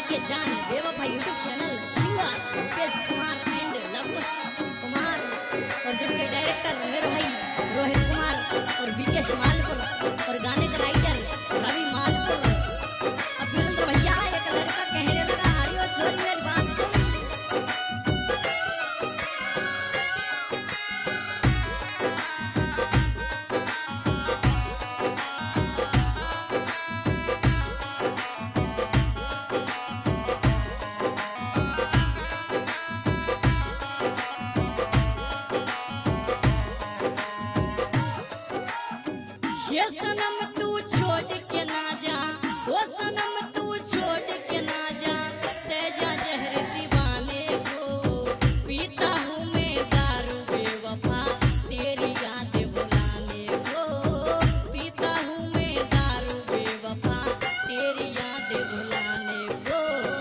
के जान बेवफा YouTube channel singer Rupesh Kumar and Lavkush Kumar और जिसके डायरेक्टर मेरे भाई रोहित कुमार और बीके मालपुर और गाने का राइटर रवि मालपुर। अब वीरेंद्र भैया एक लड़का कहने लगा हरियो छोरी मेरी बात सुन। ये सनम तू छोड़ के ना जा, वो सनम तू छोड़ के ना जा, तेजा जहर दीवाने को पीता हूँ मैं दारू बेवफा तेरी याद बुलाने को, पीता हूँ मैं दारू बेवफा तेरी याद बुलाने को।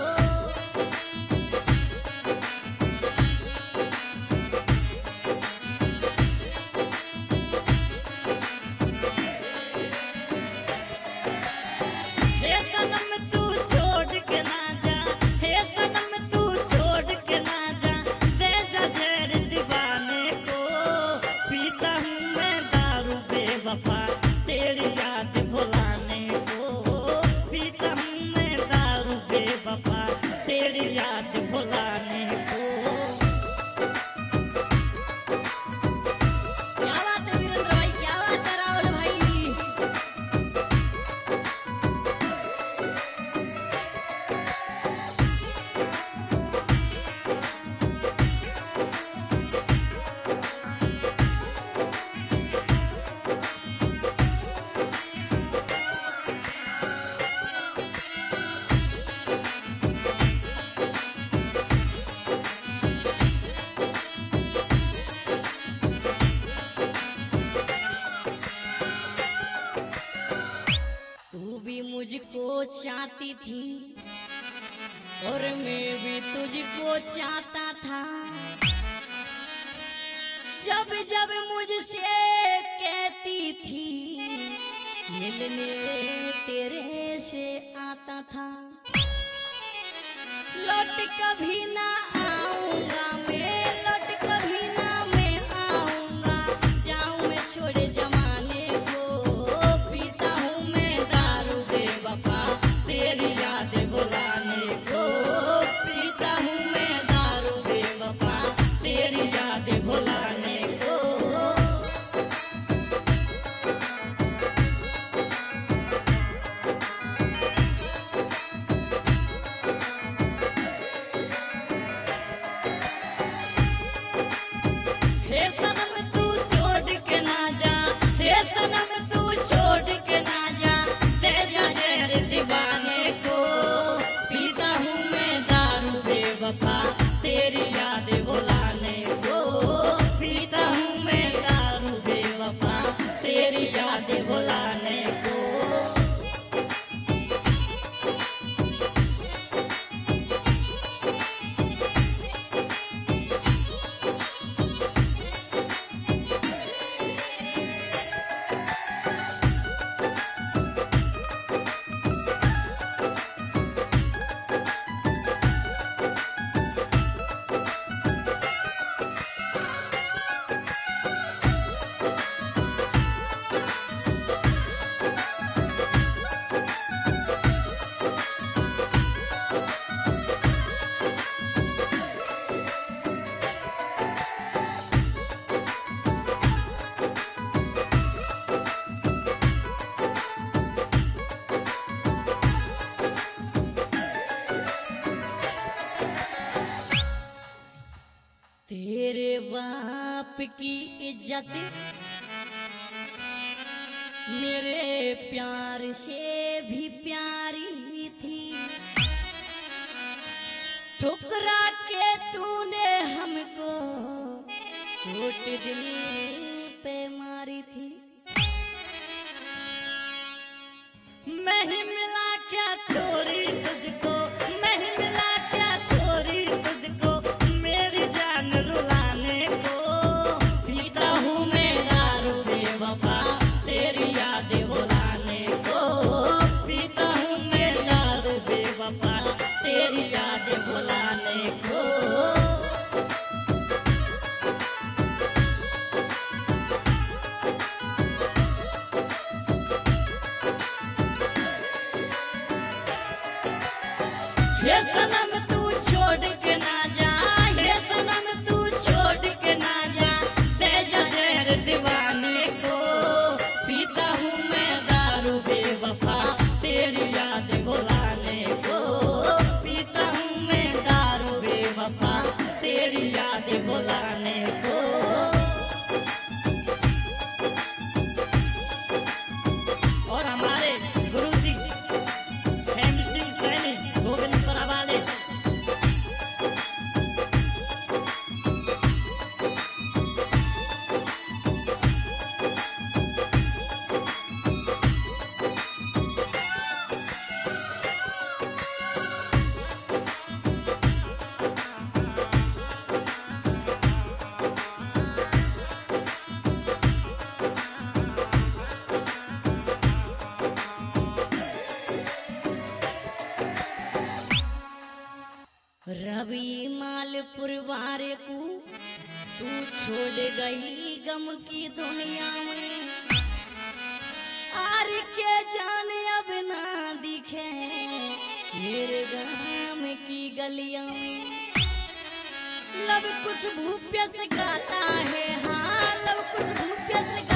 हे सनम तू छोड़ के ना जा, हे सनम तू छोड़ के ना जा, दे जा जहर दीवाने को, पीता हूँ मैं दारू बेवफा तेरी याद भुलाने को, पीता हूँ मैं दारू बेवफा तेरी याद भुलाने को। क्या बात है वीरेंद्र भाई, क्या बात है राहुल भाई। तू भी मुझको चाहती थी और मैं भी तुझको चाहता था, जब जब मुझसे कहती थी मिलने तेरे से आता था, लौट कभी ना आऊंगा मैं, लौट कभी ना मैं आऊंगा, जाऊं मैं छोड़े जमाने को, पीता हूँ मैं दारू बेवफा तेरी याद बुलाने को, पीता हूँ मैं दारू बेवफा तेरी याद भुलाने को। हे सनम तू छोड़ के ना जा, हे सनम तू छोड़ के ना जा, दे जा जहर दीवाने को, पीता हूँ मैं दारू बेवफा तेरी याद भुलाने को, पीता हूँ मैं दारू बेवफा तेरी याद भुलाने को। तेरे बाप की इज्जत मेरे प्यार से भी प्यारी थी, ठुकरा के तूने हमको चोट दिल पे मारी थी, मैं ही मिला क्या छोरी तुझको, मैं ही मिला क्या छोरी तुझको, मेरी जान रुलाने को, पीता हूँ मैं दारू बेवफा तेरी याद भुलाने को, पीता हूँ मैं दारू बेवफा तेरी हे सनम तू छोड़ के ना जा, हे सनम तू छोड़ के ना जा, दे जा जहर दीवाने को, पीता हूँ मैं दारू बेवफा तेरी याद भुलाने को, पीता हूँ मैं दारू बेवफा तेरी याद भुलाने को। और हमारे गुरुजी हेम सिंह सैनी गोविंदपुरा वाले रवि मालपुर वारे को तू छोड़ गई गम की दुनिया में, आर के जाने अब ना दिखे मेरे गाम की गलियों में। लव कुछ भूप्य से गाता है, हाँ लव कुछ भूप्य से